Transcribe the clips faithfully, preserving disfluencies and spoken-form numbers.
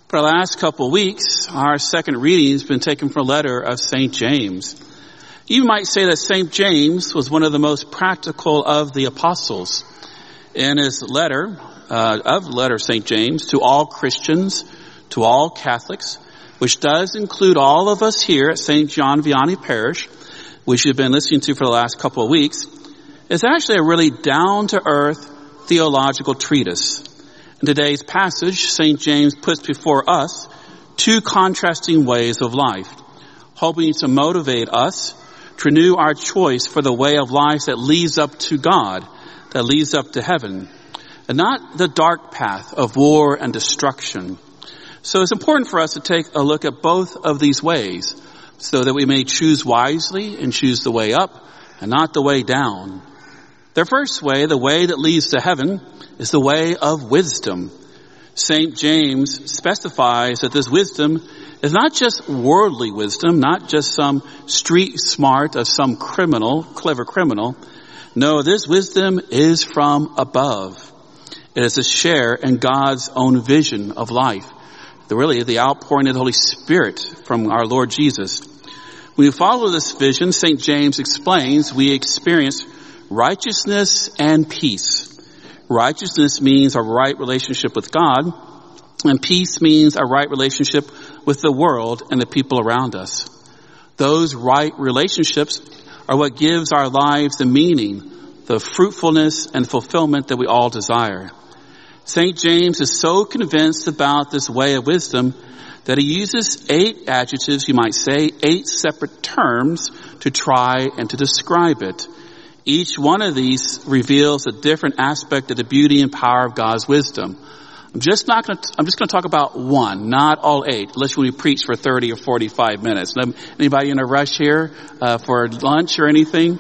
For the last couple of weeks, our second reading has been taken from a letter of Saint James. You might say that Saint James was one of the most practical of the apostles. In his letter, uh, of the letter of Saint James, to all Christians, to all Catholics, which does include all of us here at Saint John Vianney Parish, which you've been listening to for the last couple of weeks, is actually a really down-to-earth theological treatise. In today's passage, Saint James puts before us two contrasting ways of life, hoping to motivate us to renew our choice for the way of life that leads up to God, that leads up to heaven, and not the dark path of war and destruction. So it's important for us to take a look at both of these ways so that we may choose wisely and choose the way up and not the way down. The first way, the way that leads to heaven, is the way of wisdom. Saint James specifies that this wisdom is not just worldly wisdom, not just some street smart of some criminal, clever criminal. No, this wisdom is from above. It is a share in God's own vision of life. The, really, the outpouring of the Holy Spirit from our Lord Jesus. When we follow this vision, Saint James explains we experience righteousness and peace. Righteousness means a right relationship with God, and peace means a right relationship with the world and the people around us. Those right relationships are what gives our lives the meaning, the fruitfulness and fulfillment that we all desire. Saint James is so convinced about this way of wisdom that he uses eight adjectives, you might say, eight separate terms to try and to describe it. Each one of these reveals a different aspect of the beauty and power of God's wisdom. I'm just not going to, I'm just going to talk about one, not all eight, unless we preach for thirty or forty-five minutes. Anybody in a rush here, uh, for lunch or anything?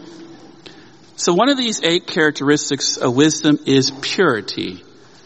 So one of these eight characteristics of wisdom is purity.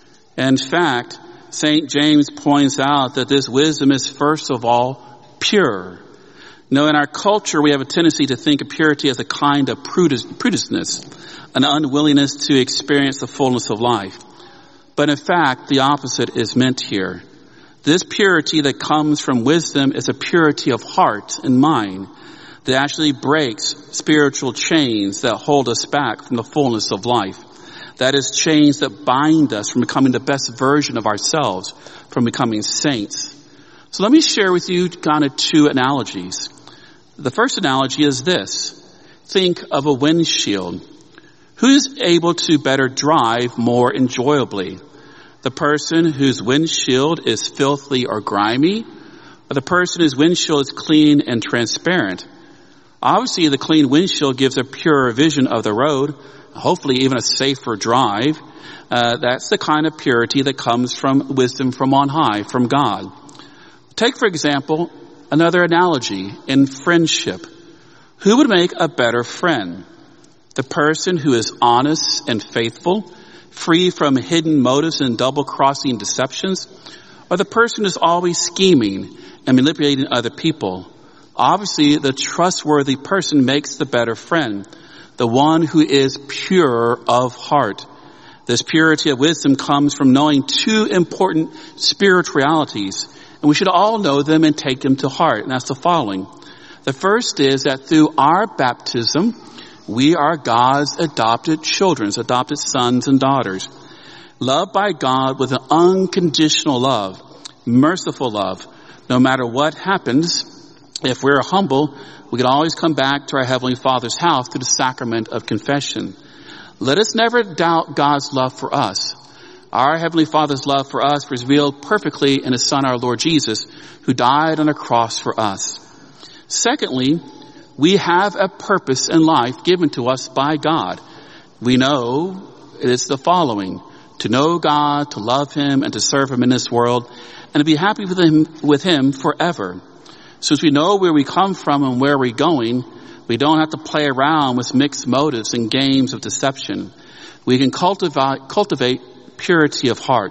In fact, Saint James points out that this wisdom is first of all pure. Now, in our culture, we have a tendency to think of purity as a kind of prudishness, an unwillingness to experience the fullness of life. But in fact, the opposite is meant here. This purity that comes from wisdom is a purity of heart and mind that actually breaks spiritual chains that hold us back from the fullness of life. That is, chains that bind us from becoming the best version of ourselves, from becoming saints. So let me share with you kind of two analogies. The first analogy is this. Think of a windshield. Who's able to better drive more enjoyably? The person whose windshield is filthy or grimy, or the person whose windshield is clean and transparent? Obviously, the clean windshield gives a purer vision of the road, hopefully even a safer drive. Uh, that's the kind of purity that comes from wisdom from on high, from God. Take, for example, another analogy in friendship. Who would make a better friend? The person who is honest and faithful, free from hidden motives and double-crossing deceptions, or the person who is always scheming and manipulating other people? Obviously, the trustworthy person makes the better friend, the one who is pure of heart. This purity of wisdom comes from knowing two important spiritual realities, and we should all know them and take them to heart, and that's the following. The first is that through our baptism, we are God's adopted children, adopted sons and daughters, loved by God with an unconditional love, merciful love. No matter what happens, if we're humble, we can always come back to our Heavenly Father's house through the sacrament of confession. Let us never doubt God's love for us. Our Heavenly Father's love for us was revealed perfectly in His Son, our Lord Jesus, who died on a cross for us. Secondly, we have a purpose in life given to us by God. We know it is the following: to know God, to love Him, and to serve Him in this world, and to be happy with Him, with Him forever. Since we know where we come from and where we're going, we don't have to play around with mixed motives and games of deception. We can cultivate, cultivate purity of heart.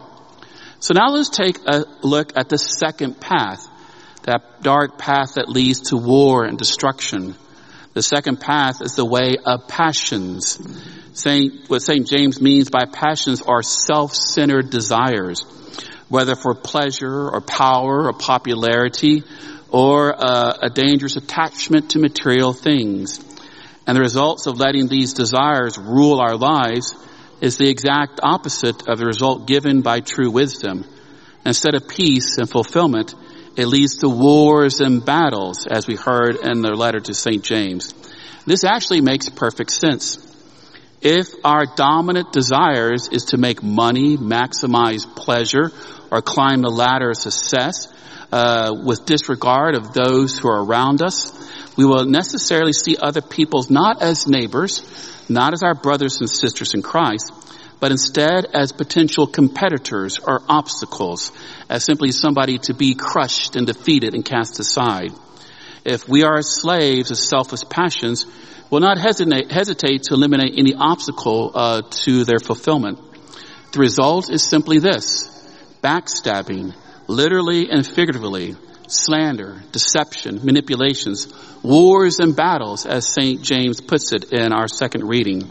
So now let's take a look at the second path, that dark path that leads to war and destruction. The second path is the way of passions. Saint, what Saint James means by passions are self-centered desires. whether for pleasure or power or popularity or uh, a dangerous attachment to material things. And the results of letting these desires rule our lives is the exact opposite of the result given by true wisdom. Instead of peace and fulfillment, it leads to wars and battles, as we heard in the letter to Saint James. This actually makes perfect sense. If our dominant desires is to make money, maximize pleasure, or climb the ladder of success uh, with disregard of those who are around us, we will necessarily see other peoples not as neighbors, not as our brothers and sisters in Christ, but instead as potential competitors or obstacles, as simply somebody to be crushed and defeated and cast aside. If we are slaves of selfish passions, we'll not hesitate, hesitate to eliminate any obstacle uh, to their fulfillment. The result is simply this: backstabbing, literally and figuratively, slander, deception, manipulations, wars and battles, as Saint James puts it in our second reading.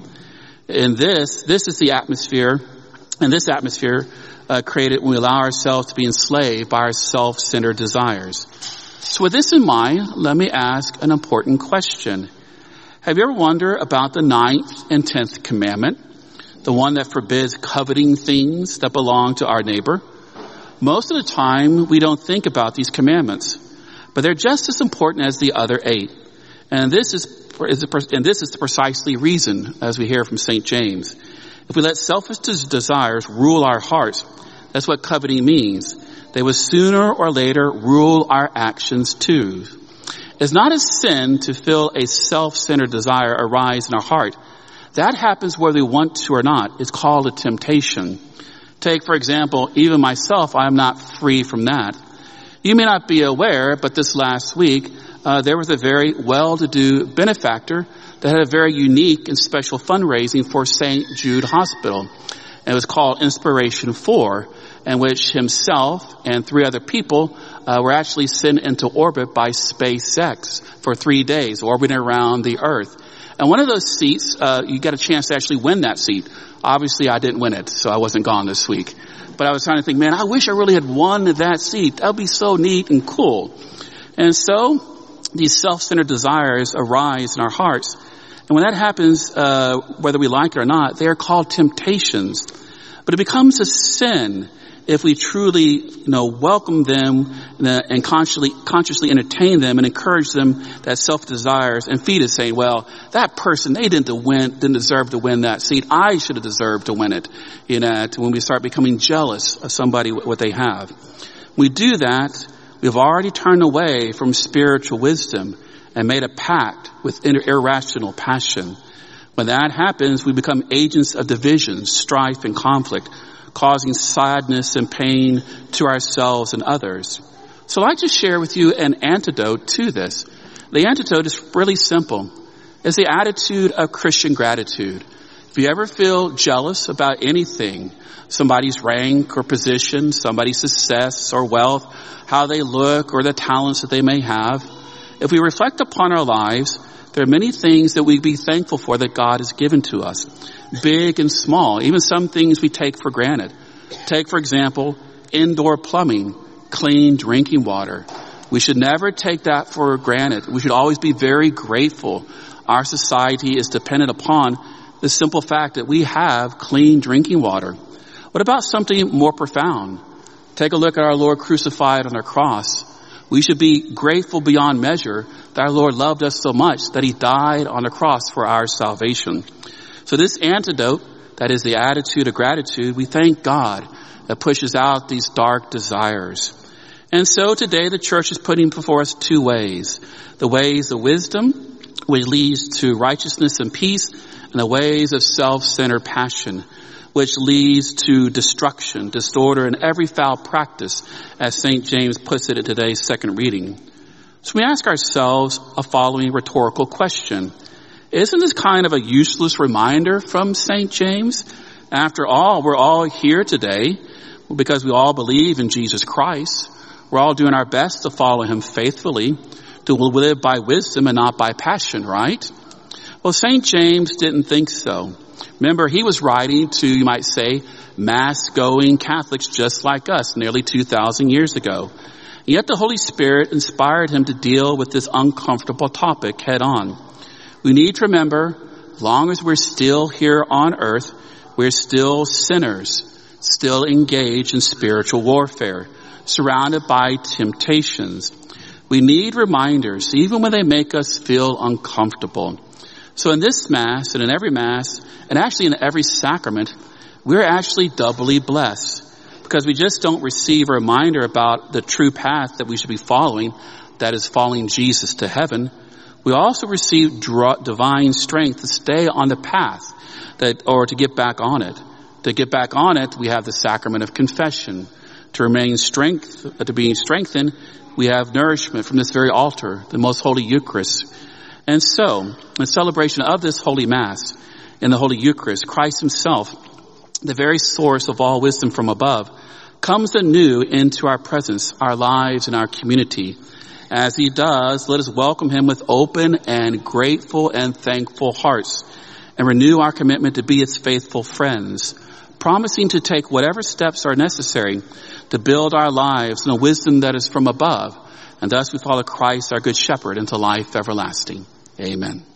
In this, this is the atmosphere, and this atmosphere uh, created when we allow ourselves to be enslaved by our self-centered desires. So with this in mind, let me ask an important question. Have you ever wondered about the ninth and tenth commandment, the one that forbids coveting things that belong to our neighbor? Most of the time, we don't think about these commandments, but they're just as important as the other eight. And this is, is and this is the precisely reason, as we hear from Saint James. If we let selfish desires rule our hearts, that's what coveting means. They will sooner or later rule our actions too. It's not a sin to feel a self-centered desire arise in our heart. That happens whether we want to or not. It's called a temptation. Take, for example, even myself, I am not free from that. You may not be aware, but this last week, uh, there was a very well-to-do benefactor that had a very unique and special fundraising for Saint Jude Hospital. It was called Inspiration four, in which himself and three other people uh, were actually sent into orbit by SpaceX for three days, orbiting around the Earth. And one of those seats, uh, you got a chance to actually win that seat. Obviously, I didn't win it, so I wasn't gone this week. But I was trying to think, man, I wish I really had won that seat. That would be so neat and cool. And so these self-centered desires arise in our hearts. And when that happens, uh, whether we like it or not, they are called temptations. But it becomes a sin if we truly, you know, welcome them and consciously, consciously entertain them and encourage them that self-desires and feed us saying, well, that person, they didn't win, didn't deserve to win that seat. I should have deserved to win it. You know, when we start becoming jealous of somebody, what they have. When we do that, we've already turned away from spiritual wisdom and made a pact with irrational passion. When that happens, we become agents of division, strife, and conflict, causing sadness and pain to ourselves and others. So I'd like to share with you an antidote to this. The antidote is really simple. It's the attitude of Christian gratitude. If you ever feel jealous about anything, somebody's rank or position, somebody's success or wealth, how they look or the talents that they may have, if we reflect upon our lives, there are many things that we'd be thankful for that God has given to us, big and small, even some things we take for granted. Take, for example, indoor plumbing, clean drinking water. We should never take that for granted. We should always be very grateful. Our society is dependent upon the simple fact that we have clean drinking water. What about something more profound? Take a look at our Lord crucified on the cross. We should be grateful beyond measure that our Lord loved us so much that he died on the cross for our salvation. So this antidote, that is the attitude of gratitude, we thank God that pushes out these dark desires. And so today the church is putting before us two ways. The ways of wisdom, which leads to righteousness and peace, and the ways of self-centered passion, which leads to destruction, disorder, and every foul practice, as Saint James puts it in today's second reading. So we ask ourselves a following rhetorical question. Isn't this kind of a useless reminder from Saint James? After all, we're all here today because we all believe in Jesus Christ. We're all doing our best to follow him faithfully, to live by wisdom and not by passion, right? Well, Saint James didn't think so. Remember, he was writing to, you might say, mass-going Catholics just like us nearly two thousand years ago. And yet the Holy Spirit inspired him to deal with this uncomfortable topic head on. We need to remember, as long as we're still here on earth, we're still sinners, still engaged in spiritual warfare, surrounded by temptations. We need reminders, even when they make us feel uncomfortable. So in this Mass, and in every Mass, and actually in every sacrament, we're actually doubly blessed, because we just don't receive a reminder about the true path that we should be following, that is following Jesus to heaven. We also receive divine strength to stay on the path, that, or to get back on it. To get back on it, we have the sacrament of confession. To remain strength, to being strengthened, we have nourishment from this very altar, the most holy Eucharist. And so, in celebration of this Holy Mass, in the Holy Eucharist, Christ himself, the very source of all wisdom from above, comes anew into our presence, our lives, and our community. As he does, let us welcome him with open and grateful and thankful hearts, and renew our commitment to be its faithful friends, promising to take whatever steps are necessary to build our lives in a wisdom that is from above, and thus we follow Christ, our good shepherd, into life everlasting. Amen.